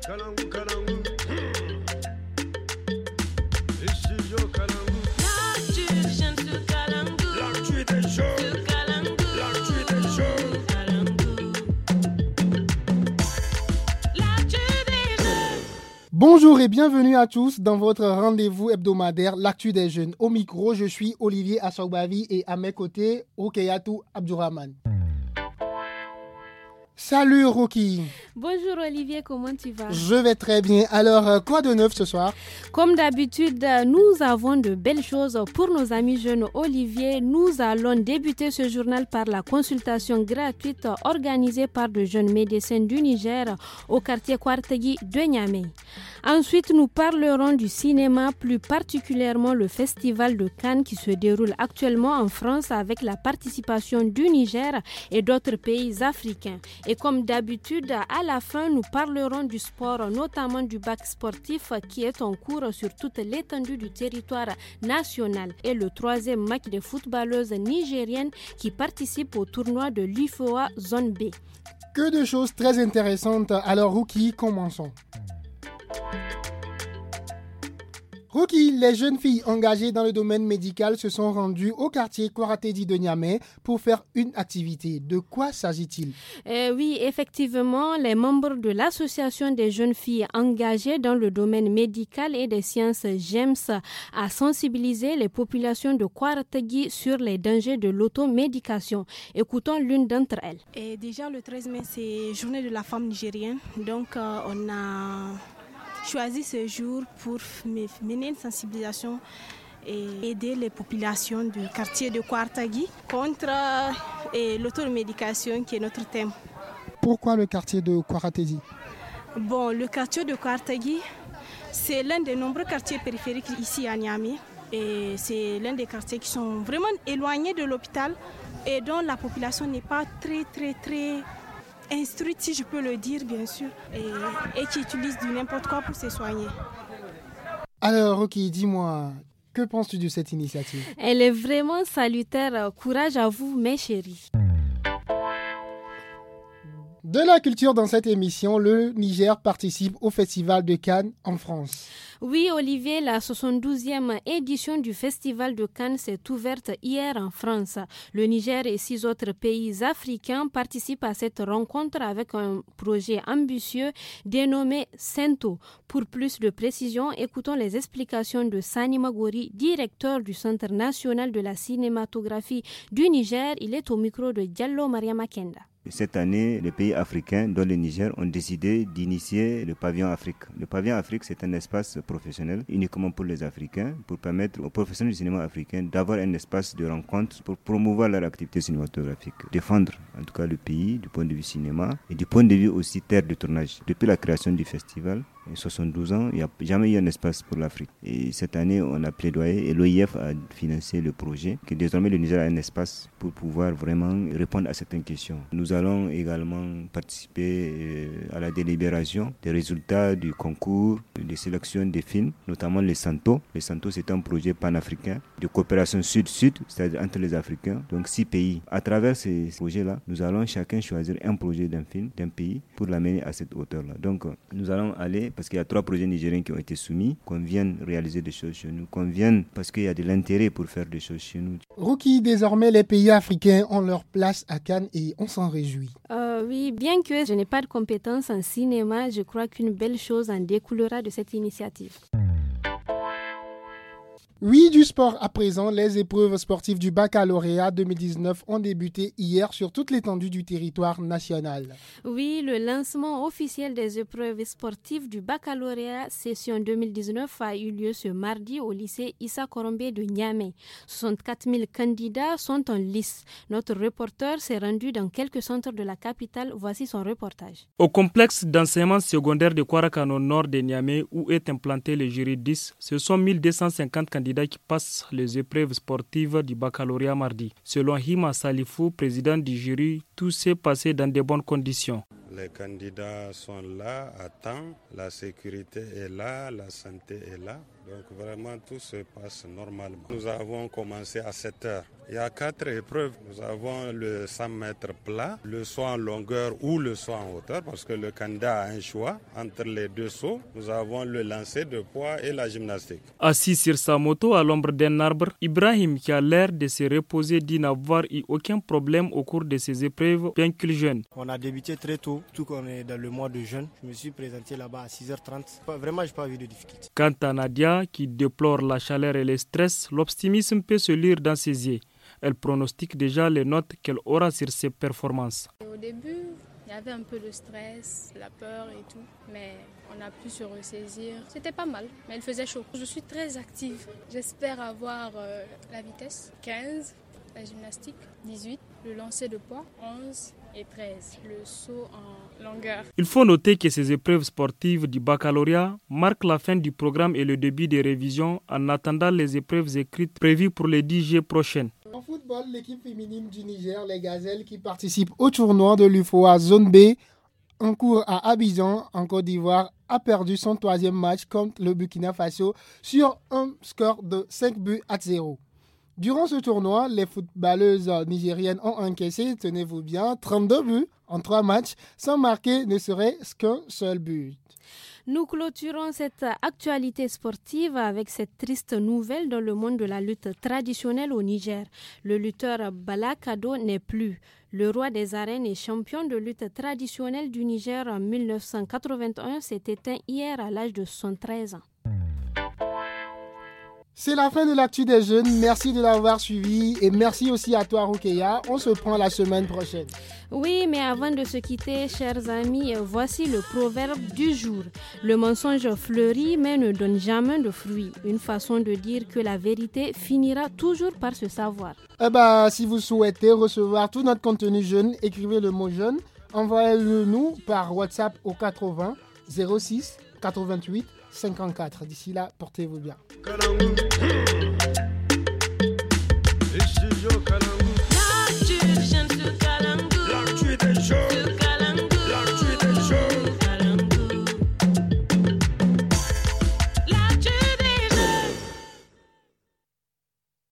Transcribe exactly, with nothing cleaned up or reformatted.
Kalangu, Kalangu. Studio Kalangu. L'actu des jeunes sur Kalangu. L'actu des jeunes sur Kalangu. L'actu des jeunes. Kalangu. L'actu des jeunes. Bonjour et bienvenue à tous dans votre rendez-vous hebdomadaire L'actu des jeunes. Au micro, je suis Olivier Assogbavi et à mes côtés, Okeyatou Abdourahman. Salut Rocky. Bonjour Olivier, comment tu vas? Je vais très bien. Alors, quoi de neuf ce soir? Comme d'habitude, nous avons de belles choses pour nos amis jeunes. Olivier, nous allons débuter ce journal par la consultation gratuite organisée par de jeunes médecins du Niger au quartier Kwartagi de Niamey. Ensuite, nous parlerons du cinéma, plus particulièrement le festival de Cannes qui se déroule actuellement en France avec la participation du Niger et d'autres pays africains. Et comme d'habitude, à la fin, nous parlerons du sport, notamment du bac sportif qui est en cours sur toute l'étendue du territoire national. Et le troisième match des footballeuses nigériennes qui participent au tournoi de l'U F O A Zone B. Que de choses très intéressantes. Alors, Ruki, commençons. Ruki, les jeunes filles engagées dans le domaine médical se sont rendues au quartier Kwaratedi de Niamey pour faire une activité. De quoi s'agit-il? euh, Oui, effectivement, les membres de l'association des jeunes filles engagées dans le domaine médical et des sciences G E M S a sensibilisé les populations de Kwaratedi sur les dangers de l'automédication. Écoutons l'une d'entre elles. Et déjà, le treize mai, c'est journée de la femme nigérienne. Donc, euh, on a choisi ce jour pour mener une sensibilisation et aider les populations du quartier de Kwartagi contre euh, l'automédication qui est notre thème. Pourquoi le quartier de Kwaratedi? Bon, le quartier de Kwartagi, c'est l'un des nombreux quartiers périphériques ici à Niamey. Et c'est l'un des quartiers qui sont vraiment éloignés de l'hôpital et dont la population n'est pas très, très, très instruite, si je peux le dire, bien sûr, et, et qui utilisent du n'importe quoi pour se soigner. Alors, ok, dis-moi, que penses-tu de cette initiative? Elle est vraiment salutaire. Courage à vous, mes chéris. De la culture dans cette émission, le Niger participe au Festival de Cannes en France. Oui, Olivier, la soixante-douzième édition du Festival de Cannes s'est ouverte hier en France. Le Niger et six autres pays africains participent à cette rencontre avec un projet ambitieux dénommé Sento. Pour plus de précision, écoutons les explications de Sani Magori, directeur du Centre national de la cinématographie du Niger. Il est au micro de Diallo Maria Makenda. Cette année, les pays africains, dont le Niger, ont décidé d'initier le pavillon Afrique. Le pavillon Afrique, c'est un espace professionnel uniquement pour les Africains, pour permettre aux professionnels du cinéma africain d'avoir un espace de rencontre pour promouvoir leur activité cinématographique, défendre en tout cas le pays du point de vue cinéma et du point de vue aussi terre de tournage. Depuis la création du festival, soixante-douze ans, il n'y a jamais eu un espace pour l'Afrique. Et cette année, on a plaidoyé et l'O I F a financé le projet, que désormais le Niger a un espace pour pouvoir vraiment répondre à certaines questions. Nous allons également participer à la délibération des résultats du concours de sélection des films, notamment les Santo. Les Santo, c'est un projet panafricain de coopération sud-sud, c'est-à-dire entre les Africains, donc six pays. À travers ces projets-là, nous allons chacun choisir un projet d'un film, d'un pays, pour l'amener à cette hauteur-là. Donc, nous allons aller, parce qu'il y a trois projets nigériens qui ont été soumis, qu'on vienne réaliser des choses chez nous, qu'on vienne parce qu'il y a de l'intérêt pour faire des choses chez nous. Ruki, désormais les pays africains ont leur place à Cannes et on s'en réjouit. Euh, oui, bien que je n'ai pas de compétences en cinéma, je crois qu'une belle chose en découlera de cette initiative. Oui, du sport à présent, les épreuves sportives du baccalauréat deux mille dix-neuf ont débuté hier sur toute l'étendue du territoire national. Oui, le lancement officiel des épreuves sportives du baccalauréat session deux mille dix-neuf a eu lieu ce mardi au lycée Issa Korombe de Niamey. soixante-quatre mille candidats sont en lice. Notre reporter s'est rendu dans quelques centres de la capitale. Voici son reportage. Au complexe d'enseignement secondaire de Kwarakano nord de Niamey où est implanté le jury dix, ce sont mille deux cent cinquante candidats qui passent les épreuves sportives du baccalauréat mardi. Selon Hima Salifou, président du jury, tout s'est passé dans de bonnes conditions. Les candidats sont là à temps, la sécurité est là, la santé est là. Donc vraiment tout se passe normalement. Nous avons commencé à sept heures. Il y a quatre épreuves. Nous avons le cent mètres plat, le saut en longueur ou le saut en hauteur parce que le candidat a un choix entre les deux sauts. Nous avons le lancer de poids et la gymnastique. Assis sur sa moto à l'ombre d'un arbre, Ibrahim, qui a l'air de se reposer, dit n'avoir eu aucun problème au cours de ces épreuves, bien qu'il jeune. On a débuté très tôt, tout qu'on est dans le mois de jeûne. Je me suis présenté là-bas à six heures trente. Vraiment, je n'ai pas vu de difficulté. Quant à Nadia, qui déplore la chaleur et le stress, l'optimisme peut se lire dans ses yeux. Elle pronostique déjà les notes qu'elle aura sur ses performances. Au début, il y avait un peu de stress, la peur et tout, mais on a pu se ressaisir. C'était pas mal, mais il faisait chaud. Je suis très active. J'espère avoir euh, la vitesse quinze, la gymnastique dix-huit, le lancer de poids onze et treize, le saut en longueur. Il faut noter que ces épreuves sportives du baccalauréat marquent la fin du programme et le début des révisions en attendant les épreuves écrites prévues pour les dix juillet prochaines. En football, l'équipe féminine du Niger, les Gazelles, qui participe au tournoi de l'U F O A Zone B en cours à Abidjan, en Côte d'Ivoire, a perdu son troisième match contre le Burkina Faso sur un score de cinq buts à zéro. Durant ce tournoi, les footballeuses nigériennes ont encaissé, tenez-vous bien, trente-deux buts en trois matchs, sans marquer ne serait-ce qu'un seul but. Nous clôturons cette actualité sportive avec cette triste nouvelle dans le monde de la lutte traditionnelle au Niger. Le lutteur Bala Kado n'est plus. Le roi des arènes et champion de lutte traditionnelle du Niger en dix-neuf cent quatre-vingt-un s'est éteint hier à l'âge de soixante-treize ans. C'est la fin de l'actu des jeunes. Merci de l'avoir suivi et merci aussi à toi, Rukeya. On se prend la semaine prochaine. Oui, mais avant de se quitter, chers amis, voici le proverbe du jour. Le mensonge fleurit mais ne donne jamais de fruits. Une façon de dire que la vérité finira toujours par se savoir. Eh ben, si vous souhaitez recevoir tout notre contenu jeune, écrivez le mot jeune. Envoyez-le nous par WhatsApp au quatre-vingts zéro six quatre-vingt-huit cinquante-quatre. D'ici là, portez-vous bien.